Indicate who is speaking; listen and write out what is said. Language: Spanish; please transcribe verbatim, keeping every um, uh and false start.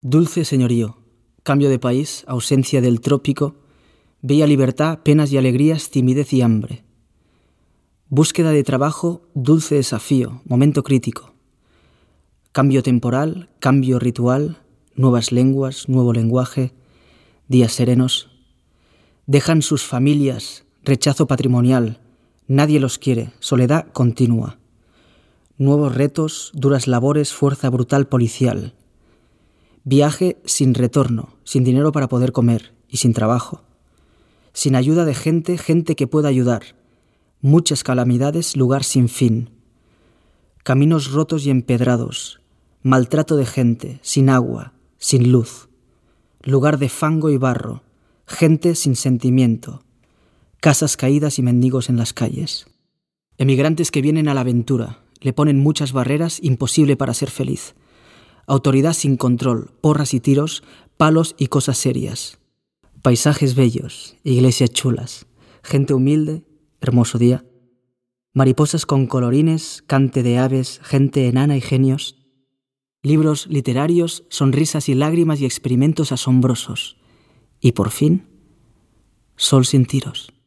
Speaker 1: Dulce señorío, cambio de país, ausencia del trópico, bella libertad, penas y alegrías, timidez y hambre. Búsqueda de trabajo, dulce desafío, momento crítico. Cambio temporal, cambio ritual, nuevas lenguas, nuevo lenguaje, días serenos. Dejan sus familias, rechazo patrimonial, nadie los quiere, soledad continua. Nuevos retos, duras labores, fuerza brutal policial. Viaje sin retorno, sin dinero para poder comer y sin trabajo. Sin ayuda de gente, gente que pueda ayudar. Muchas calamidades, lugar sin fin. Caminos rotos y empedrados. Maltrato de gente, sin agua, sin luz. Lugar de fango y barro. Gente sin sentimiento. Casas caídas y mendigos en las calles. Emigrantes que vienen a la aventura. Le ponen muchas barreras, imposible para ser feliz. Autoridad sin control, porras y tiros, palos y cosas serias. Paisajes bellos, iglesias chulas, gente humilde, hermoso día. Mariposas con colorines, cante de aves, gente enana y genios. Libros literarios, sonrisas y lágrimas y experimentos asombrosos. Y por fin, sol sin tiros.